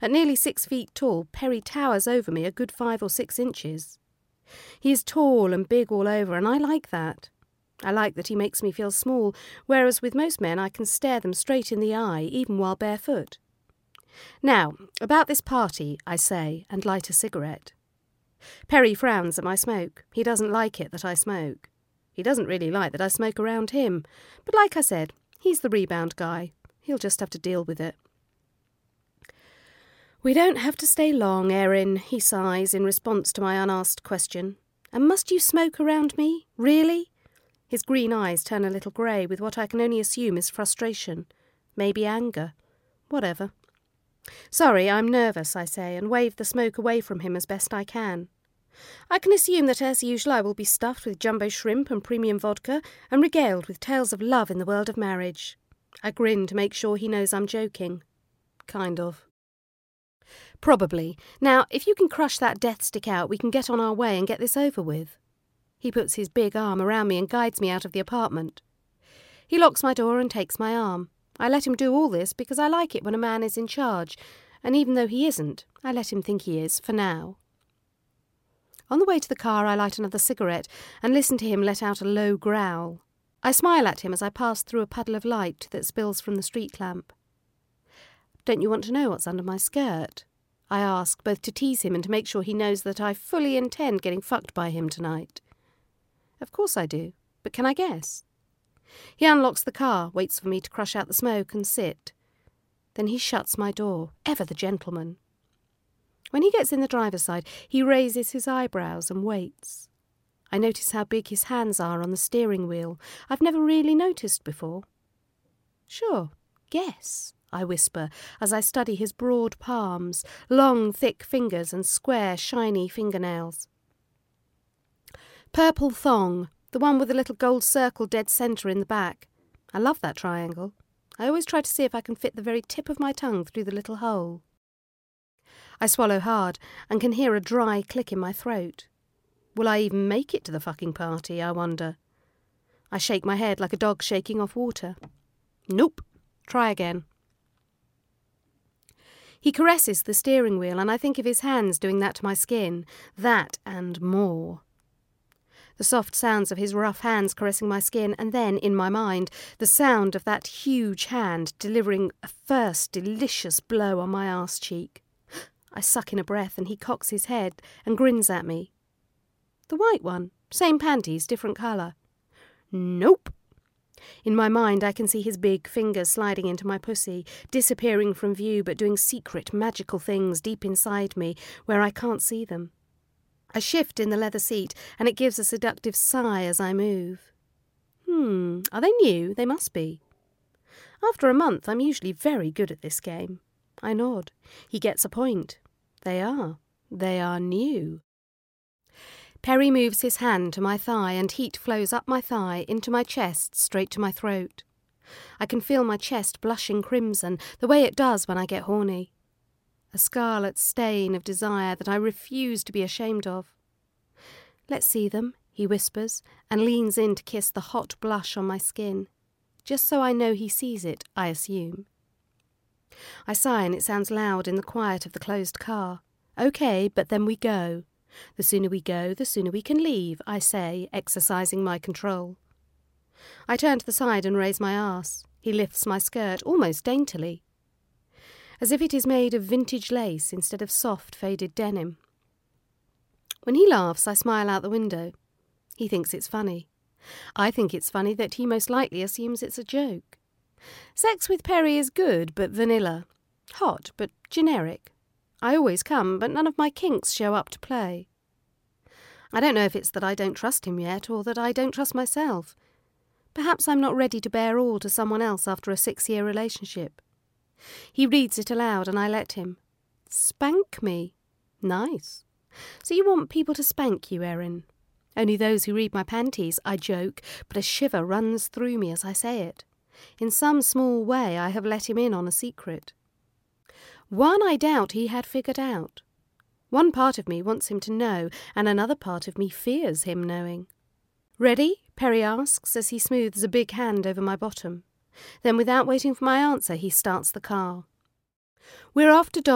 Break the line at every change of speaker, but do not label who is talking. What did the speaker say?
At nearly 6 feet tall, Perry towers over me a good 5 or 6 inches. He is tall and big all over, and I like that. I like that he makes me feel small, whereas with most men I can stare them straight in the eye, even while barefoot. Now, about this party, I say, and light a cigarette. Perry frowns at my smoke. He doesn't like it that I smoke. He doesn't really like that I smoke around him. But like I said, he's the rebound guy. He'll just have to deal with it. "We don't have to stay long, Erin," he sighs in response to my unasked question. "And must you smoke around me? Really?" His green eyes turn a little grey with what I can only assume is frustration. Maybe anger. Whatever. "Sorry, I'm nervous," I say, and wave the smoke away from him as best I can. I can assume that as usual I will be stuffed with jumbo shrimp and premium vodka and regaled with tales of love in the world of marriage. I grin to make sure he knows I'm joking. Kind of. "Probably. Now, if you can crush that death stick out, we can get on our way and get this over with." He puts his big arm around me and guides me out of the apartment. He locks my door and takes my arm. I let him do all this because I like it when a man is in charge, and even though he isn't, I let him think he is, for now. On the way to the car, I light another cigarette and listen to him let out a low growl. I smile at him as I pass through a puddle of light that spills from the street lamp. "Don't you want to know what's under my skirt?" I ask, both to tease him and to make sure he knows that I fully intend getting fucked by him tonight. Of course I do, but can I guess? He unlocks the car, waits for me to crush out the smoke and sit. Then he shuts my door, ever the gentleman. When he gets in the driver's side, he raises his eyebrows and waits. I notice how big his hands are on the steering wheel. I've never really noticed before. "Sure, guess," I whisper as I study his broad palms, long, thick fingers and square, shiny fingernails. "Purple thong, the one with a little gold circle dead centre in the back. I love that triangle. I always try to see if I can fit the very tip of my tongue through the little hole." I swallow hard and can hear a dry click in my throat. Will I even make it to the fucking party, I wonder? I shake my head like a dog shaking off water. "Nope. Try again." He caresses the steering wheel, and I think of his hands doing that to my skin. That and more. The soft sounds of his rough hands caressing my skin, and then, in my mind, the sound of that huge hand delivering a first delicious blow on my arse cheek. I suck in a breath, and he cocks his head and grins at me. The white one, same panties, different colour. Nope. In my mind I can see his big fingers sliding into my pussy, disappearing from view but doing secret, magical things deep inside me where I can't see them. I shift in the leather seat, and it gives a seductive sigh as I move. Are they new? They must be. After a month, I'm usually very good at this game. I nod. He gets a point. They are. They are new. Perry moves his hand to my thigh, and heat flows up my thigh, into my chest, straight to my throat. I can feel my chest blushing crimson, the way it does when I get horny. A scarlet stain of desire that I refuse to be ashamed of. "Let's see them," he whispers, and leans in to kiss the hot blush on my skin. Just so I know he sees it, I assume. I sigh, and it sounds loud in the quiet of the closed car. "Okay, but then we go. The sooner we go, the sooner we can leave," I say, exercising my control. I turn to the side and raise my arse. He lifts my skirt, almost daintily, as if it is made of vintage lace instead of soft, faded denim. When he laughs, I smile out the window. He thinks it's funny. I think it's funny that he most likely assumes it's a joke. Sex with Perry is good, but vanilla. Hot, but generic. I always come, but none of my kinks show up to play. I don't know if it's that I don't trust him yet, or that I don't trust myself. Perhaps I'm not ready to bear all to someone else after a 6-year relationship. He reads it aloud, and I let him. "Spank me." Nice. "So you want people to spank you, Erin?" "Only those who read my panties," I joke, but a shiver runs through me as I say it. In some small way I have let him in on a secret. One I doubt he had figured out. One part of me wants him to know, and another part of me fears him knowing. "Ready?" Perry asks as he smooths a big hand over my bottom. Then, without waiting for my answer, he starts the car. We're off to